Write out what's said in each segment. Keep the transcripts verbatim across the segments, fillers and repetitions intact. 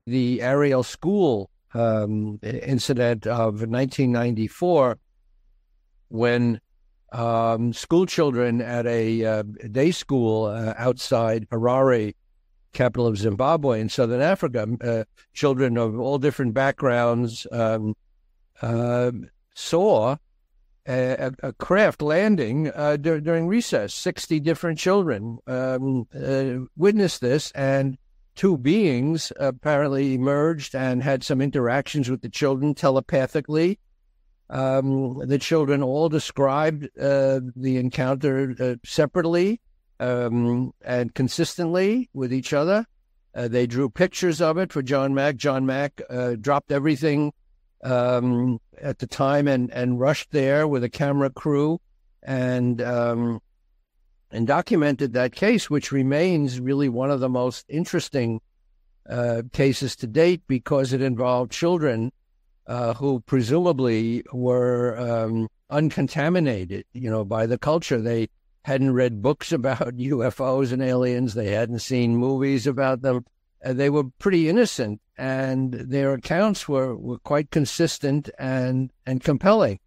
the Ariel School um, incident of nineteen ninety-four, when um, school children at a uh, day school uh, outside Harare, capital of Zimbabwe in southern Africa, uh, children of all different backgrounds um, uh, saw a, a craft landing uh, dur- during recess. sixty different children um, uh, witnessed this, and two beings apparently emerged and had some interactions with the children telepathically. Um, the children all described uh, the encounter uh, separately um, and consistently with each other. Uh, they drew pictures of it for John Mack. John Mack uh, dropped everything um, at the time and, and rushed there with a camera crew and um, and documented that case, which remains really one of the most interesting uh, cases to date because it involved children uh, who presumably were um, uncontaminated, you know, by the culture. They hadn't read books about U F Os and aliens. They hadn't seen movies about them. Uh, they were pretty innocent, and their accounts were, were quite consistent and, and compelling.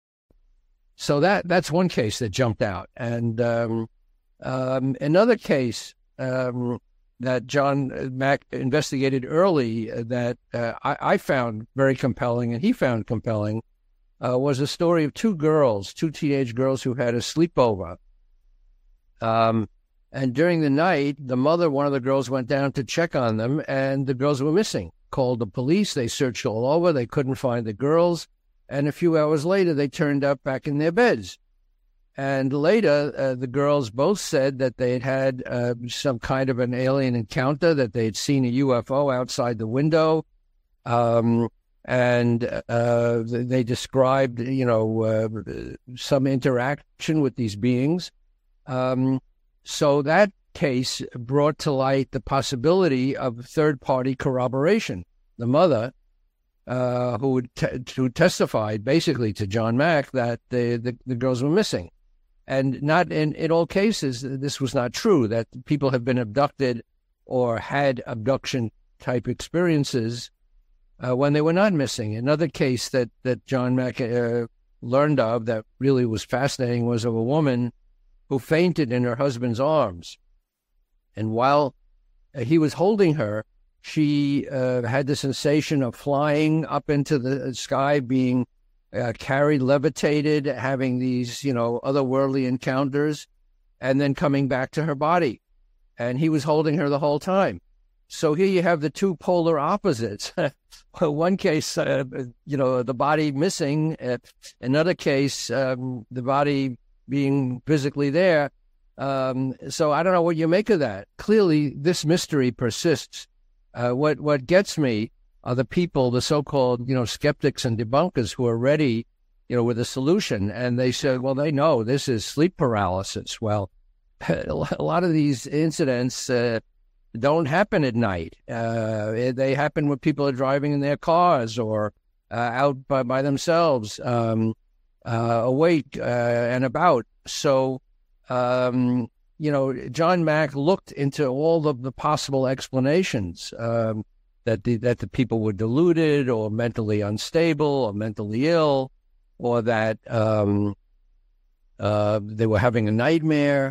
So that that's one case that jumped out. And um, um, another case um, that John Mack investigated early uh, that uh, I, I found very compelling, and he found compelling, uh, was a story of two girls, two teenage girls who had a sleepover. Um, and during the night, the mother, one of the girls, went down to check on them, and the girls were missing. Called the police. They searched all over. They couldn't find the girls. And a few hours later, they turned up back in their beds. And later, uh, the girls both said that they had had uh, some kind of an alien encounter, that they had seen a U F O outside the window. Um, and uh, they described, you know, uh, some interaction with these beings. Um, so that case brought to light the possibility of third-party corroboration. The mother, uh, who, te- who testified basically to John Mack that the, the, the girls were missing. And not in, in all cases, this was not true, that people have been abducted or had abduction-type experiences uh, when they were not missing. Another case that, that John Mack uh, learned of that really was fascinating was of a woman who fainted in her husband's arms. And while uh, he was holding her, she uh, had the sensation of flying up into the sky, being uh, carried, levitated, having these, you know, otherworldly encounters, and then coming back to her body. And he was holding her the whole time. So here you have the two polar opposites. One case, uh, you know, the body missing. Uh, another case, um, the body being physically there. Um, so I don't know what you make of that. Clearly, this mystery persists. Uh, what what gets me are the people, the so-called, you know, skeptics and debunkers who are ready, you know, with a solution. And they said, well, they know this is sleep paralysis. Well, a lot of these incidents uh, don't happen at night. Uh, they happen when people are driving in their cars or uh, out by, by themselves, um, uh, awake uh, and about. So, um, you know, John Mack looked into all of the possible explanations, um, that the, that the people were deluded or mentally unstable or mentally ill, or that um, uh, they were having a nightmare,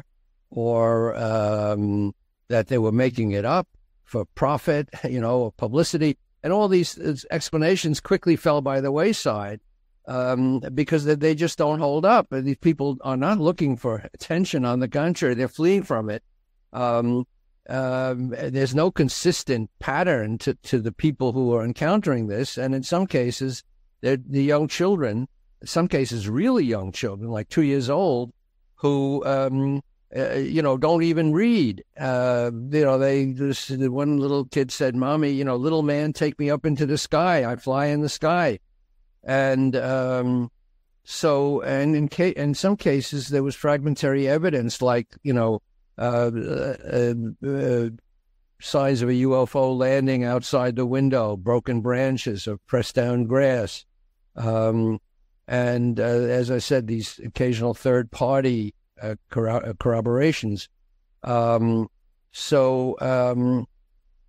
or um, that they were making it up for profit, you know, or publicity. And all these explanations quickly fell by the wayside um, because they, they just don't hold up. These people are not looking for attention. On the contrary, they're fleeing from it. Um, um, there's no consistent pattern to, to the people who are encountering this. And in some cases, they're the young children, in some cases really young children, like two years old, who... Um, Uh, you know, don't even read. Uh, you know, they just, one little kid said, Mommy, you know, little man, take me up into the sky. I fly in the sky. And um, so, and in, ca- in some cases, there was fragmentary evidence, like, you know, uh, uh, uh, signs of a U F O landing outside the window, broken branches of pressed down grass. Um, and uh, as I said, these occasional third party Uh, corro- corroborations. Um, so um,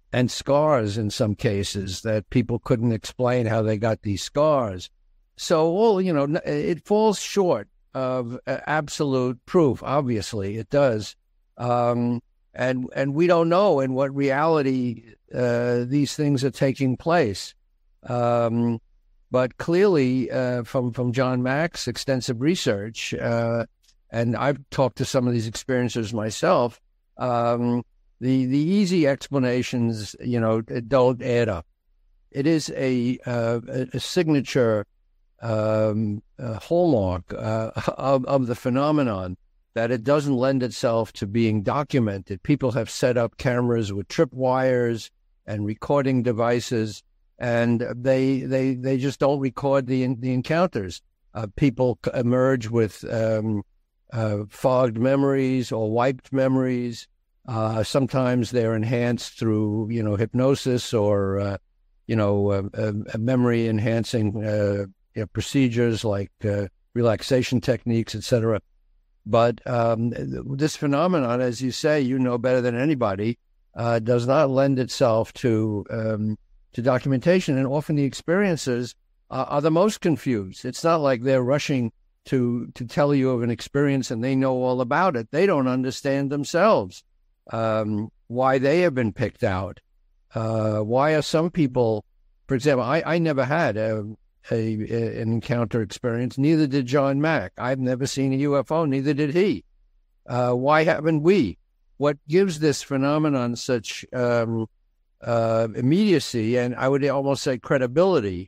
and scars in some cases that people couldn't explain how they got these scars. So, well, you know, it falls short of uh, absolute proof. Obviously, it does, um, and and we don't know in what reality uh, these things are taking place. Um, but clearly, uh, from from John Mack's extensive research, uh, and I've talked to some of these experiencers myself. Um, the the easy explanations, you know, don't add up. It is a uh, a signature um, a hallmark uh, of of the phenomenon that it doesn't lend itself to being documented. People have set up cameras with tripwires and recording devices, and they they they just don't record the the encounters. Uh, people emerge with um, uh, fogged memories or wiped memories. Uh, sometimes they're enhanced through, you know, hypnosis or, uh, you know, uh, uh, memory enhancing uh, you know, procedures like uh, relaxation techniques, et cetera. But um, this phenomenon, as you say, you know better than anybody, uh, does not lend itself to um, to documentation. And often the experiencers uh, are the most confused. It's not like they're rushing to to tell you of an experience and they know all about it. They don't understand themselves. Um, why they have been picked out. Uh, why are some people, for example, I, I never had a, a, a an encounter experience, neither did John Mack. I've never seen a U F O, neither did he. Uh, why haven't we? What gives this phenomenon such um, uh, immediacy, and I would almost say credibility,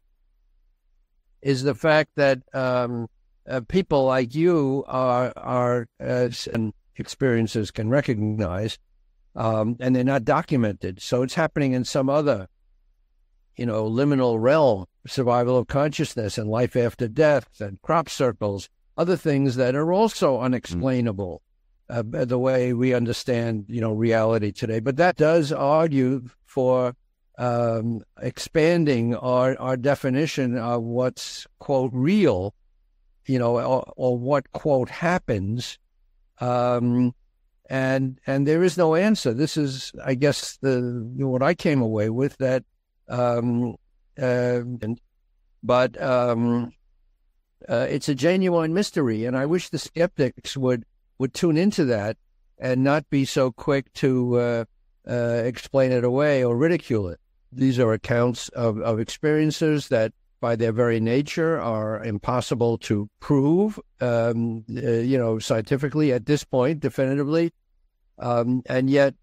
is the fact that um, uh, people like you are, are uh, and experiencers can recognize, Um, and they're not documented. So it's happening in some other, you know, liminal realm, survival of consciousness and life after death and crop circles, other things that are also unexplainable mm. uh, the way we understand, you know, reality today. But that does argue for um, expanding our, our definition of what's, quote, real, you know, or, or what, quote, happens. Um, And and there is no answer. This is, I guess, the what I came away with. That, um, uh, and, but um, uh, it's a genuine mystery, and I wish the skeptics would would tune into that and not be so quick to uh, uh, explain it away or ridicule it. These are accounts of of experiences that, by their very nature, are impossible to prove, um, uh, you know, scientifically at this point, definitively. Um, and yet,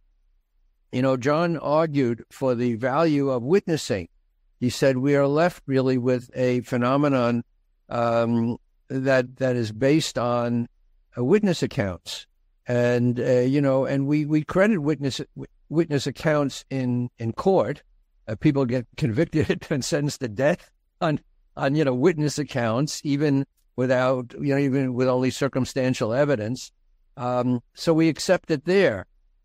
you know, John argued for the value of witnessing. He said we are left really with a phenomenon um, that that is based on uh, witness accounts, and uh, you know, and we we credit witness witness accounts in in court. Uh, people get convicted and sentenced to death on on you know witness accounts, even without you know even with only circumstantial evidence. Um, so we accept it there.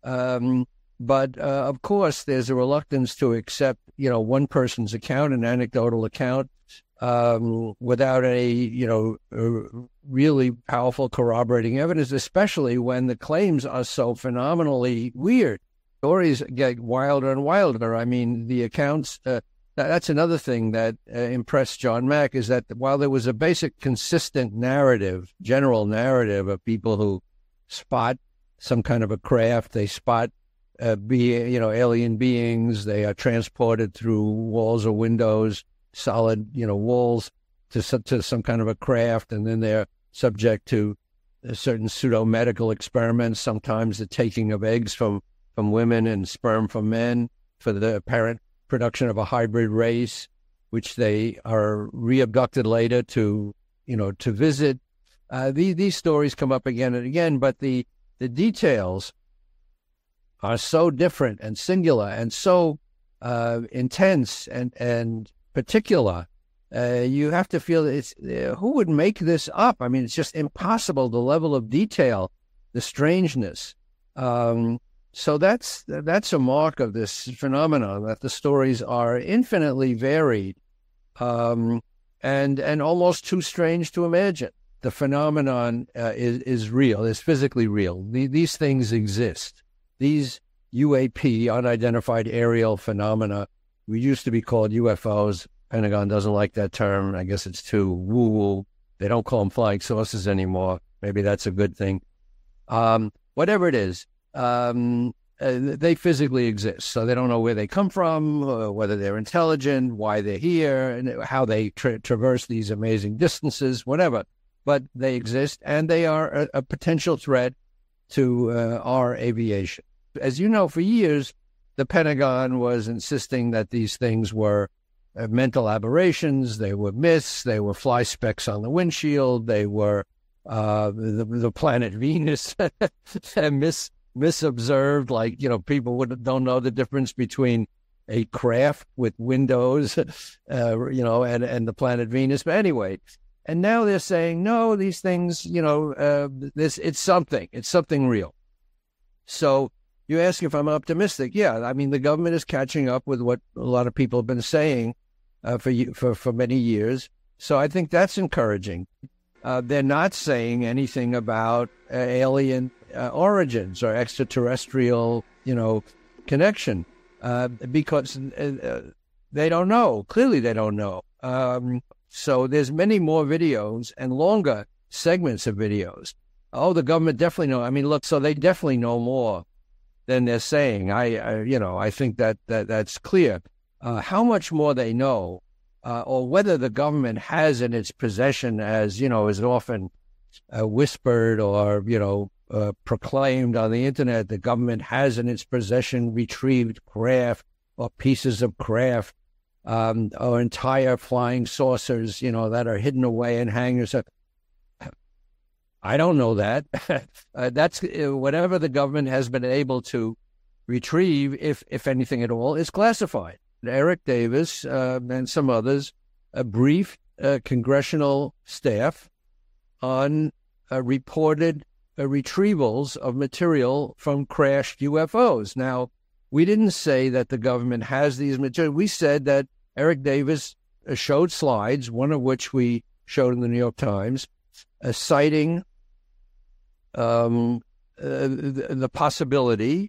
Um, but, uh, of course, there's a reluctance to accept, you know, one person's account, an anecdotal account, um, without any, you know, uh, really powerful corroborating evidence, especially when the claims are so phenomenally weird. Stories get wilder and wilder. I mean, the accounts, uh, that's another thing that uh, impressed John Mack, is that while there was a basic consistent narrative, general narrative of people who spot some kind of a craft, they spot uh, be you know alien beings, they are transported through walls or windows, solid you know walls to to some kind of a craft, and then they're subject to certain pseudo medical experiments, sometimes the taking of eggs from from women and sperm from men for the apparent production of a hybrid race, which they are re-abducted later to you know to visit. Uh, these, these stories come up again and again, but the, the details are so different and singular and so uh, intense and, and particular. Uh, you have to feel that it's, uh, who would make this up? I mean, it's just impossible, the level of detail, the strangeness. Um, so that's that's a mark of this phenomenon, that the stories are infinitely varied um, and and almost too strange to imagine. The phenomenon uh, is, is real, is physically real. The, these things exist. These U A P, unidentified aerial phenomena. We used to be called U F Os. Pentagon doesn't like that term. I guess it's too woo-woo. They don't call them flying saucers anymore. Maybe that's a good thing. Um, whatever it is, um, uh, they physically exist. So they don't know where they come from, uh, whether they're intelligent, why they're here, and how they tra- traverse these amazing distances, whatever. But they exist, and they are a, a potential threat to uh, our aviation. As you know, for years, the Pentagon was insisting that these things were uh, mental aberrations. They were myths. They were fly specks on the windshield. They were uh, the, the planet Venus mis, misobserved. Like, you know, people would, don't know the difference between a craft with windows, uh, you know, and, and the planet Venus. But anyway, and now they're saying, no, these things, you know, uh, this it's something. It's something real. So you ask if I'm optimistic. Yeah, I mean, the government is catching up with what a lot of people have been saying uh, for, for for many years. So I think that's encouraging. Uh, they're not saying anything about uh, alien uh, origins or extraterrestrial, you know, connection uh, because uh, they don't know. Clearly, they don't know. Um, so there's many more videos and longer segments of videos. Oh, the government definitely know. I mean, look, so they definitely know more than they're saying. I, I you know, I think that, that that's clear. Uh, how much more they know, uh, or whether the government has in its possession, as, you know, is often uh, whispered or, you know, uh, proclaimed on the internet, the government has in its possession retrieved craft or pieces of craft, um, or entire flying saucers, you know, that are hidden away in hangars. I don't know that. uh, that's uh, whatever the government has been able to retrieve, if if anything at all, is classified. Eric Davis uh, and some others uh, briefed uh, congressional staff on uh, reported uh, retrievals of material from crashed U F Os. Now, we didn't say that the government has these materials. We said that Eric Davis uh, showed slides, one of which we showed in the New York Times, uh, citing Um, uh, the, the possibility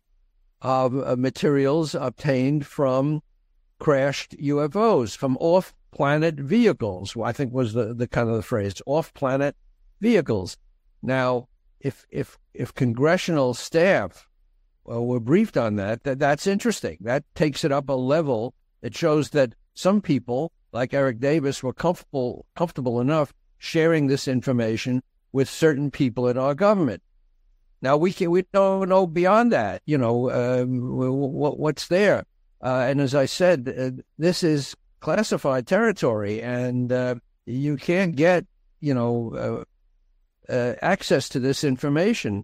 of uh, materials obtained from crashed U F Os, from off-planet vehicles, I think was the, the kind of the phrase, off-planet vehicles. Now, if if if congressional staff uh, were briefed on that, that, that's interesting. That takes it up a level. It shows that some people, like Eric Davis, were comfortable comfortable enough sharing this information with certain people in our government. Now, we can, we don't know beyond that, you know, uh, what, what's there. Uh, and as I said, uh, this is classified territory, and uh, you can't get, you know, uh, uh, access to this information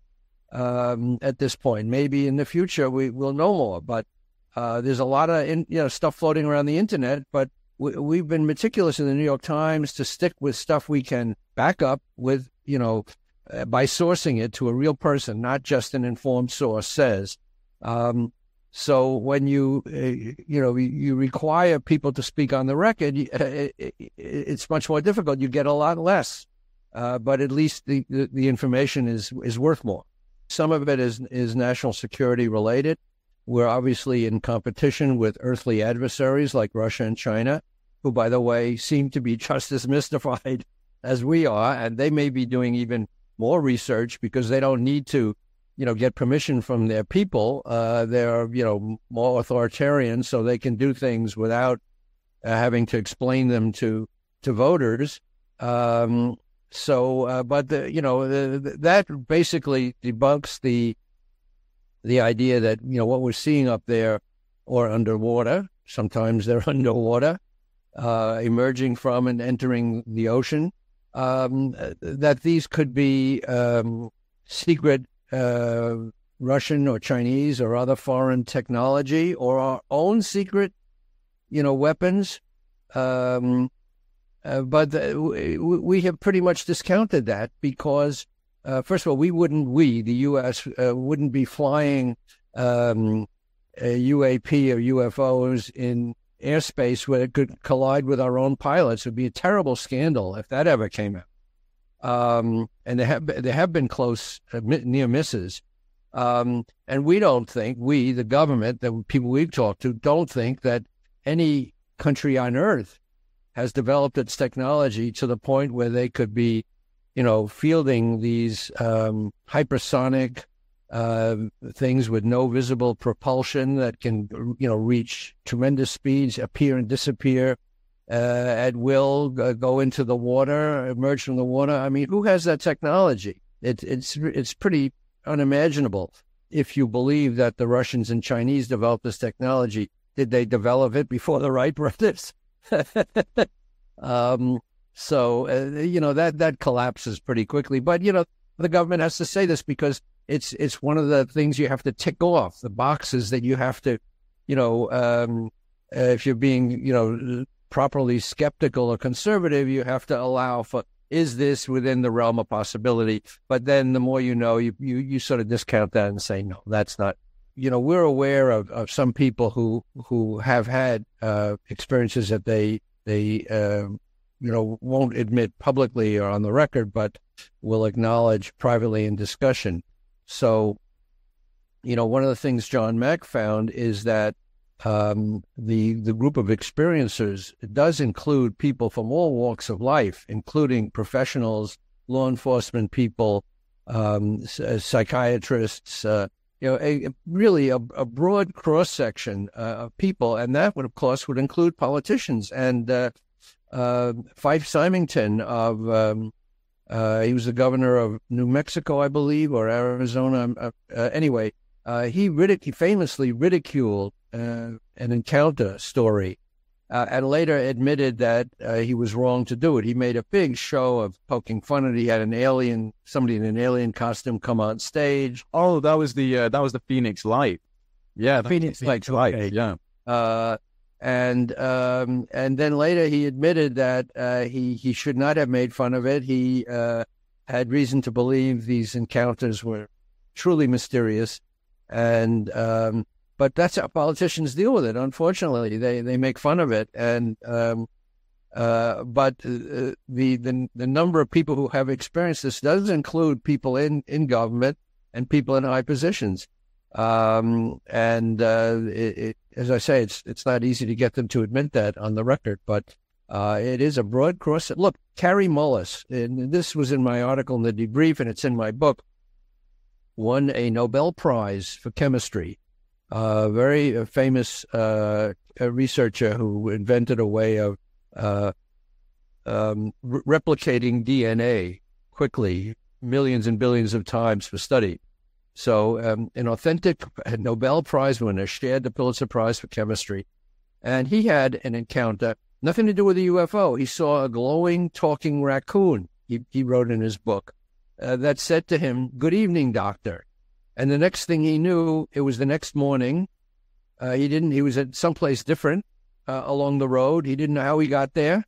um, at this point. Maybe in the future we will know more, but uh, there's a lot of, in, you know, stuff floating around the internet, but we, we've been meticulous in the New York Times to stick with stuff we can back up with, you know, uh, by sourcing it to a real person, not just an informed source says. Um, so when you, uh, you know, you, you require people to speak on the record, you, uh, it, it, it's much more difficult. You get a lot less, uh, but at least the, the, the information is is worth more. Some of it is is national security related. We're obviously in competition with earthly adversaries like Russia and China, who, by the way, seem to be just as mystified as we are, and they may be doing even more research because they don't need to, you know, get permission from their people. Uh, they're, you know, more authoritarian, so they can do things without uh, having to explain them to to voters. Um, so, uh, but the, you know, the, the, that basically debunks the the idea that, you know, what we're seeing up there or underwater. Sometimes they're underwater, uh, emerging from and entering the ocean. Um, that these could be um, secret uh, Russian or Chinese or other foreign technology, or our own secret, you know, weapons. Um, uh, but the, we, we have pretty much discounted that because, uh, first of all, we wouldn't, we, the U S, uh, wouldn't be flying um, a U A P or U F Os in airspace where it could collide with our own pilots. It would be a terrible scandal if that ever came out. Um, and there have there have been close uh, near misses, Um, and we don't think, we, the government, the people we've talked to, don't think that any country on earth has developed its technology to the point where they could be, you know, fielding these um, hypersonic uh, things with no visible propulsion that can, you know, reach tremendous speeds, appear and disappear uh, at will, uh, go into the water, emerge from the water. I mean, who has that technology? It, it's it's pretty unimaginable. If you believe that the Russians and Chinese developed this technology, did they develop it before the Wright brothers? um, so, uh, you know, that, that collapses pretty quickly. But, you know, the government has to say this because it's it's one of the things you have to tick off, the boxes that you have to, you know, um, uh, if you're being, you know, properly skeptical or conservative, you have to allow for, is this within the realm of possibility? But then the more you know, you, you, you sort of discount that and say, no, that's not. You know, we're aware of, of some people who who have had uh, experiences that they, they uh, you know, won't admit publicly or on the record, but will acknowledge privately in discussion. So, you know, one of the things John Mack found is that um, the the group of experiencers does include people from all walks of life, including professionals, law enforcement people, um, psychiatrists, uh, you know, a, really a, a broad cross-section uh, of people. And that would, of course, would include politicians. And uh, uh, Fife Symington of, um, uh, he was the governor of New Mexico, I believe, or Arizona. Uh, uh, anyway, uh, he, ridic- he famously ridiculed uh, an encounter story uh, and later admitted that uh, he was wrong to do it. He made a big show of poking fun at it. He had an alien, somebody in an alien costume come on stage. Oh, that was the uh, that was the Phoenix Light. Yeah, Phoenix, Phoenix Light. Okay. Yeah. Uh, and um, and then later he admitted that uh, he he should not have made fun of it. He uh, had reason to believe these encounters were truly mysterious, and um, but that's how politicians deal with it. Unfortunately, they they make fun of it, and um, uh, but uh, the the the number of people who have experienced this does include people in, in government and people in high positions. Um, and uh, it, it, as I say, it's it's not easy to get them to admit that on the record, but uh, it is a broad cross. Look, Kary Mullis, and this was in my article in the Debrief, and it's in my book, won a Nobel Prize for chemistry. A uh, very uh, famous uh, researcher who invented a way of uh, um, re- replicating D N A quickly, millions and billions of times for study. So um, an authentic Nobel Prize winner shared the Pulitzer Prize for chemistry. And he had an encounter, nothing to do with a U F O. He saw a glowing, talking raccoon, he, he wrote in his book, uh, that said to him, "Good evening, doctor." And the next thing he knew, it was the next morning. Uh, he didn't, he was at someplace different uh, along the road. He didn't know how he got there.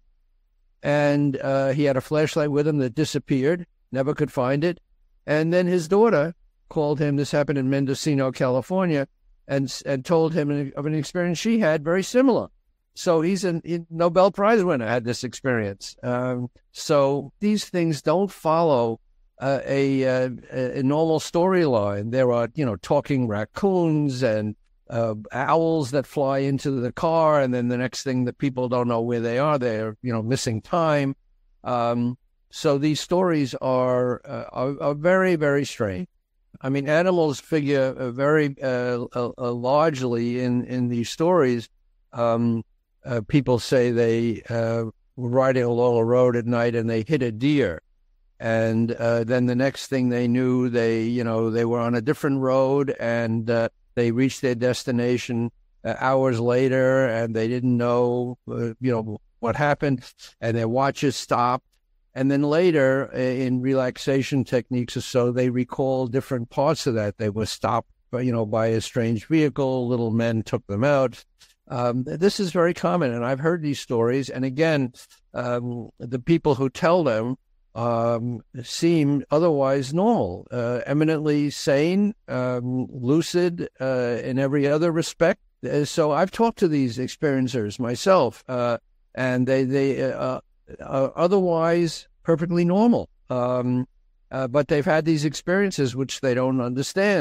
And uh, he had a flashlight with him that disappeared, never could find it. And then his daughter called him, this happened in Mendocino, California, and and told him of an experience she had very similar. So he's a Nobel Prize winner, had this experience. Um, so these things don't follow uh, a, a, a normal storyline. There are, you know, talking raccoons and uh, owls that fly into the car, and then the next thing that people don't know where they are, they're, you know, missing time. Um, so these stories are, uh, are, are very, very strange. I mean, animals figure uh, very uh, uh, uh, largely in, in these stories. Um, uh, people say they uh, were riding along a road at night and they hit a deer. And uh, then the next thing they knew, they, you know, they were on a different road and uh, they reached their destination uh, hours later and they didn't know, uh, you know, what happened, and their watches stopped. And then later, in relaxation techniques or so, they recall different parts of that. They were stopped, you know, by a strange vehicle. Little men took them out. Um, this is very common, and I've heard these stories. And again, um, the people who tell them um, seem otherwise normal, uh, eminently sane, um, lucid uh, in every other respect. Uh, so I've talked to these experiencers myself, uh, and they they. Uh, Uh, otherwise perfectly normal. Um, uh, but they've had these experiences which they don't understand.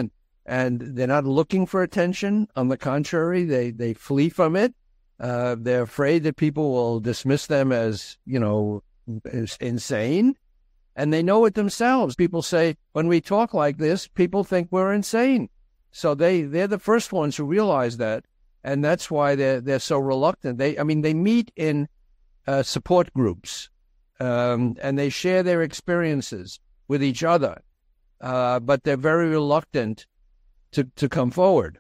and they're not looking for attention. On the contrary, they, they flee from it. Uh, they're afraid that people will dismiss them as, you know, as insane. And they know it themselves. People say, when we talk like this, people think we're insane. So they, they're the first ones who realize that. And that's why they're, they're so reluctant. They, I mean, they meet in uh, support groups, um, and they share their experiences with each other. Uh, but they're very reluctant to, to come forward.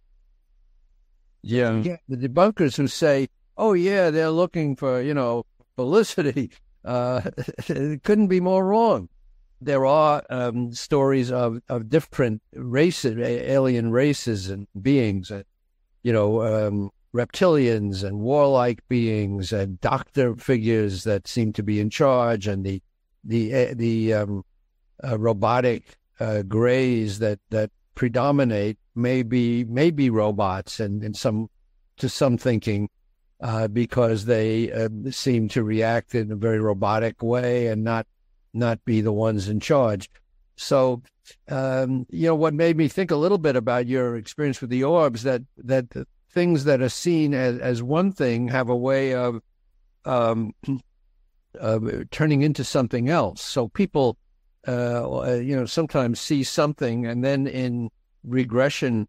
Yeah. Yeah. The debunkers who say, oh, yeah, they're looking for, you know, publicity, uh, it couldn't be more wrong. There are um, stories of, of different races, alien races and beings, and, you know, um, reptilians and warlike beings and doctor figures that seem to be in charge, and the the the um, uh, robotic uh, grays that, that predominate may be, may be robots, and, and some to some thinking uh, because they uh, seem to react in a very robotic way and not not be the ones in charge. So, um, you know, what made me think a little bit about your experience with the orbs, that that the things that are seen as, as one thing have a way of um, uh, turning into something else. So people, uh, you know, sometimes see something, and then in regression,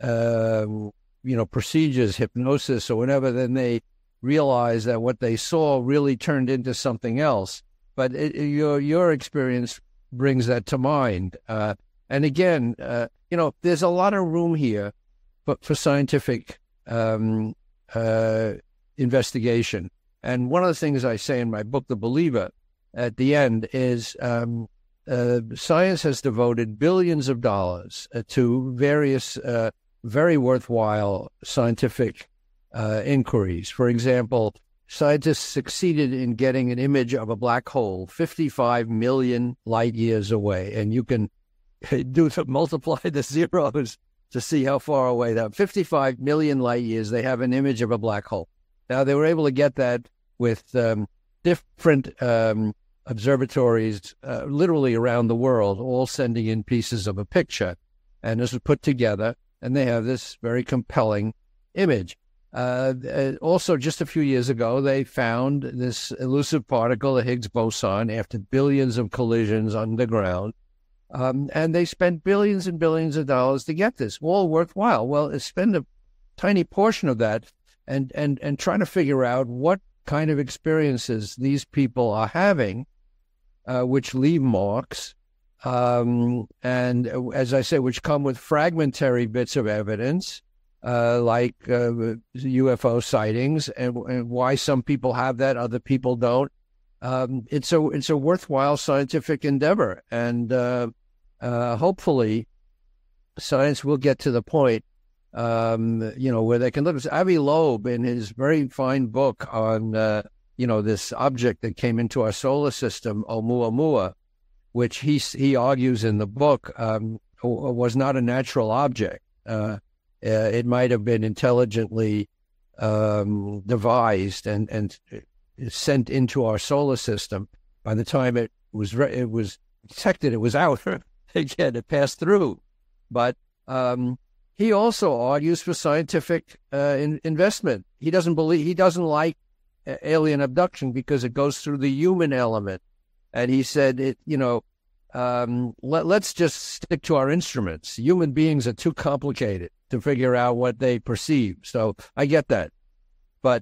uh, you know, procedures, hypnosis or whatever, then they realize that what they saw really turned into something else. But it, your your experience brings that to mind. Uh, and again, uh, you know, there's a lot of room here for, for scientific um, uh, investigation. And one of the things I say in my book, The Believer, at the end is um, uh, science has devoted billions of dollars uh, to various uh, very worthwhile scientific uh, inquiries. For example, scientists succeeded in getting an image of a black hole fifty-five million light years away. And you can do the, multiply the zeros to see how far away that fifty-five million light years, they have an image of a black hole. Now, they were able to get that with um, different um, observatories uh, literally around the world, all sending in pieces of a picture. And this was put together, and they have this very compelling image. Uh, also, just a few years ago, they found this elusive particle, the Higgs boson, after billions of collisions underground. Um, and they spent billions and billions of dollars to get this, all worthwhile. Well, spend a tiny portion of that and, and, and trying to figure out what kind of experiences these people are having, uh, which leave marks, um, and, as I say, which come with fragmentary bits of evidence, Uh, like uh, U F O sightings, and, and why some people have that, other people don't. Um, it's a it's a worthwhile scientific endeavor, and uh, uh, hopefully, science will get to the point, um, you know, where they can look. Avi Loeb, in his very fine book on uh, you know, this object that came into our solar system, Oumuamua, which he he argues in the book um, was not a natural object. Uh, Uh, it might have been intelligently um, devised and, and sent into our solar system. By the time it was re- it was detected, it was out. Again, it passed through. But um, he also argues for scientific uh, in- investment. He doesn't believe he doesn't like uh, alien abduction because it goes through the human element. And he said, it you know, um, let, let's just stick to our instruments. Human beings are too complicated to figure out what they perceive. So I get that. But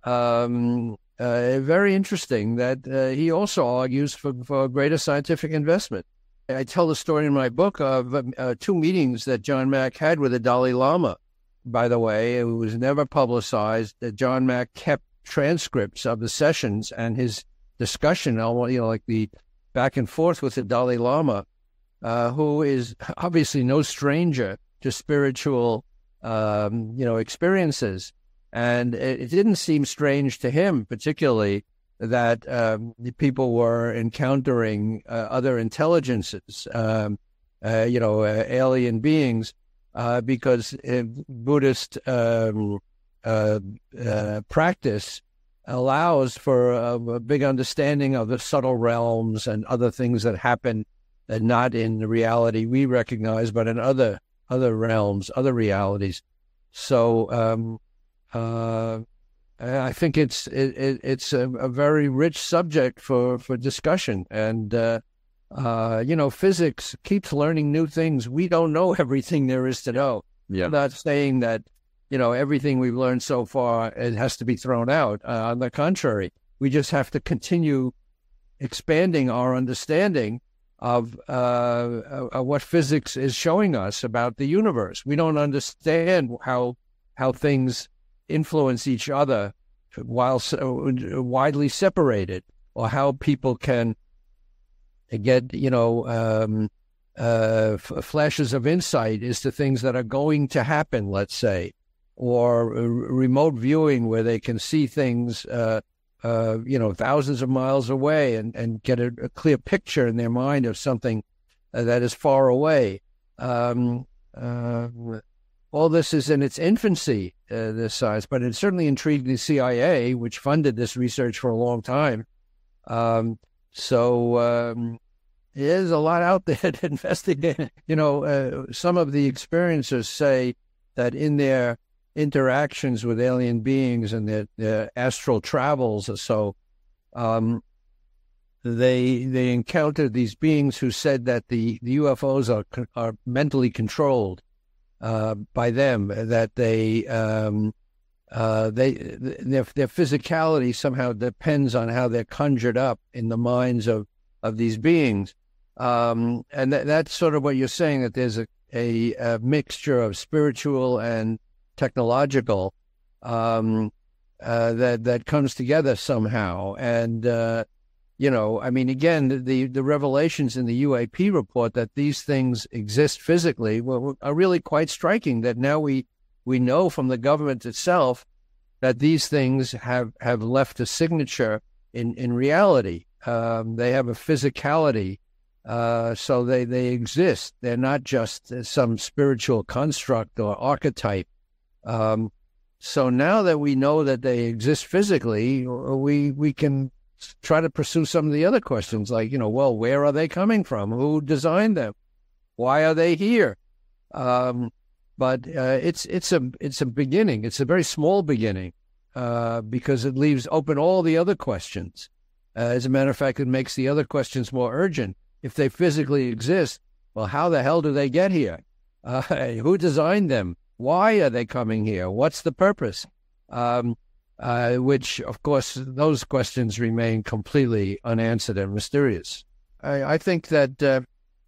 um, uh, very interesting that uh, he also argues for, for greater scientific investment. I tell the story in my book of uh, two meetings that John Mack had with the Dalai Lama. By the way, it was never publicized. That John Mack kept transcripts of the sessions and his discussion, you know, like the back and forth with the Dalai Lama, uh, who is obviously no stranger to spiritual, um, you know, experiences. And it, it didn't seem strange to him, particularly, that um, the people were encountering uh, other intelligences, um, uh, you know, uh, alien beings, uh, because uh, Buddhist um, uh, uh, practice allows for a, a big understanding of the subtle realms and other things that happen that not in the reality we recognize, but in other other realms, other realities. So um, uh, I think it's it, it, it's a, a very rich subject for, for discussion. And, uh, uh, you know, physics keeps learning new things. We don't know everything there is to know. Yeah. I'm not saying that, you know, everything we've learned so far, it has to be thrown out. Uh, on the contrary, we just have to continue expanding our understanding of, uh, of what physics is showing us about the universe. We don't understand how how things influence each other while so widely separated, or how people can get, you know, um, uh, f- flashes of insight as to things that are going to happen, let's say, or uh, remote viewing where they can see things, uh, uh, you know, thousands of miles away and, and get a, a clear picture in their mind of something uh, that is far away. Um, uh, all this is in its infancy, uh, this science, but it certainly intrigued the C I A, which funded this research for a long time. Um, so um, there's a lot out there to investigate. You know, uh, some of the experiencers say that in their interactions with alien beings and their, their astral travels or so, um, they they encountered these beings who said that the, the U F Os are are mentally controlled uh, by them, that they um, uh, they their their physicality somehow depends on how they're conjured up in the minds of, of these beings, um, and that, that's sort of what you're saying, that there's a, a, a mixture of spiritual and technological um, uh, that that comes together somehow. And uh, you know, I mean, again, the the revelations in the U A P report that these things exist physically well, are really quite striking. That now we we know from the government itself that these things have, have left a signature in in reality. Um, they have a physicality, uh, so they they exist. They're not just some spiritual construct or archetype. Um, so now that we know that they exist physically, we we can try to pursue some of the other questions, like, you know, well, where are they coming from? Who designed them? Why are they here? Um, but uh, it's it's a it's a beginning. It's a very small beginning uh, because it leaves open all the other questions. Uh, as a matter of fact, it makes the other questions more urgent. If they physically exist, well, how the hell do they get here? Uh, who designed them? Why are they coming here? What's the purpose? Um, uh, which, of course, those questions remain completely unanswered and mysterious. I, I think that, uh,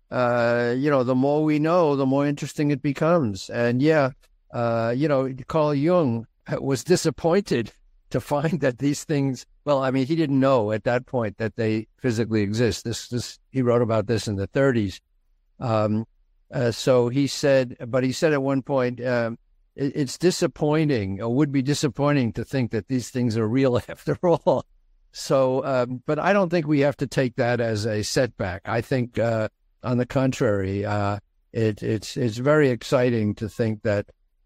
uh, you know, the more we know, the more interesting it becomes. And, yeah, uh, you know, Carl Jung was disappointed to find that these things, well, I mean, he didn't know at that point that they physically exist. This, this, he wrote about this in the thirties. Um, Uh, so he said, but he said at one point, um, it, it's disappointing, or would be disappointing to think that these things are real after all. So, um, but I don't think we have to take that as a setback. I think, uh, on the contrary, uh, it, it's it's very exciting to think that,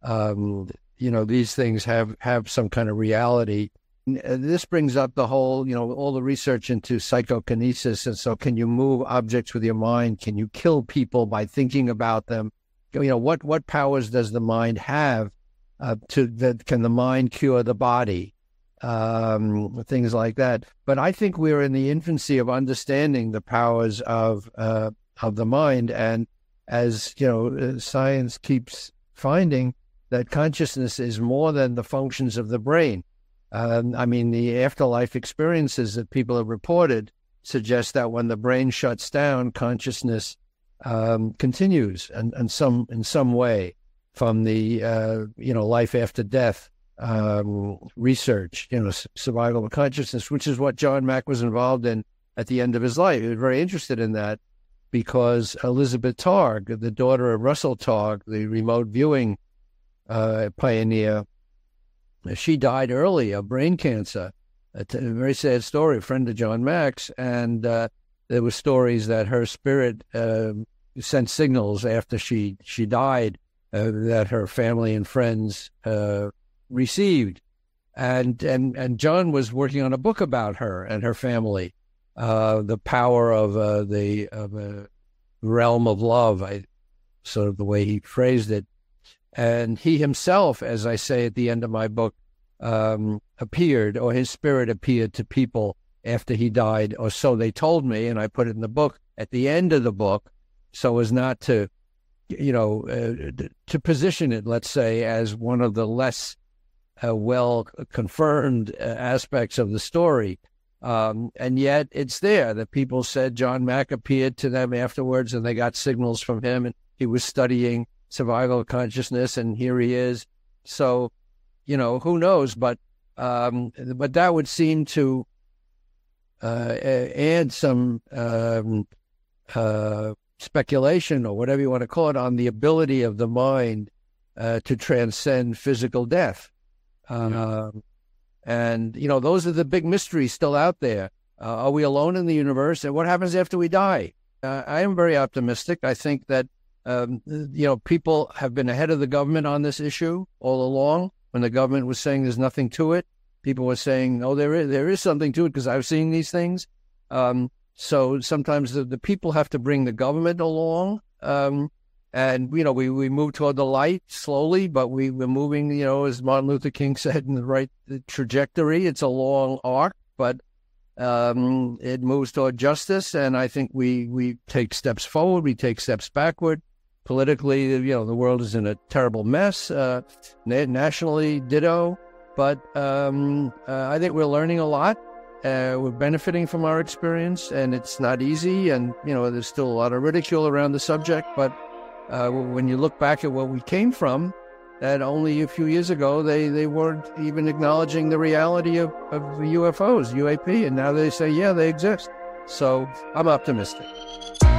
um, you know, these things have, have some kind of reality. This brings up the whole, you know, all the research into psychokinesis. And so can you move objects with your mind? Can you kill people by thinking about them? You know, what, what powers does the mind have uh, to that? Can the mind cure the body? Um, things like that. But I think we're in the infancy of understanding the powers of, uh, of the mind. And as, you know, science keeps finding that consciousness is more than the functions of the brain. Um, I mean, the afterlife experiences that people have reported suggest that when the brain shuts down, consciousness um, continues in, in some in some way from the uh, you know life after death um, research, you know, survival of consciousness, which is what John Mack was involved in at the end of his life. He was very interested in that because Elizabeth Targ, the daughter of Russell Targ, the remote viewing uh, pioneer, she died early of brain cancer. A, t- a very sad story, a friend of John Mack's. And uh, there were stories that her spirit uh, sent signals after she, she died uh, that her family and friends uh, received. And, and, and John was working on a book about her and her family, uh, the power of uh, the of, uh, realm of love. I, sort of the way he phrased it. And he himself, as I say at the end of my book, um, appeared, or his spirit appeared to people after he died, or so they told me, and I put it in the book at the end of the book, so as not to, you know, uh, to position it, let's say, as one of the less uh, well-confirmed uh, aspects of the story. Um, and yet it's there that people said John Mack appeared to them afterwards, and they got signals from him, and he was studying survival consciousness, and here he is. So, you know, who knows? But um, but that would seem to uh, add some um, uh, speculation, or whatever you want to call it, on the ability of the mind uh, to transcend physical death. Uh, and, you know, those are the big mysteries still out there. Uh, are we alone in the universe? And what happens after we die? Uh, I am very optimistic. I think that, um, you know, people have been ahead of the government on this issue all along. When the government was saying there's nothing to it, people were saying, oh, there is, there is something to it because I've seen these things. Um, so sometimes the, the people have to bring the government along. Um, and, you know, we, we move toward the light slowly, but we, we're moving, you know, as Martin Luther King said, in the right trajectory. It's a long arc, but um, it moves toward justice. And I think we, we take steps forward, we take steps backward. Politically, you know, the world is in a terrible mess. Uh, nationally, ditto. But um, uh, I think we're learning a lot. Uh, we're benefiting from our experience, and it's not easy. And, you know, there's still a lot of ridicule around the subject. But uh, when you look back at where we came from, that only a few years ago, they, they weren't even acknowledging the reality of, of U F Os, U A P. And now they say, yeah, they exist. So I'm optimistic.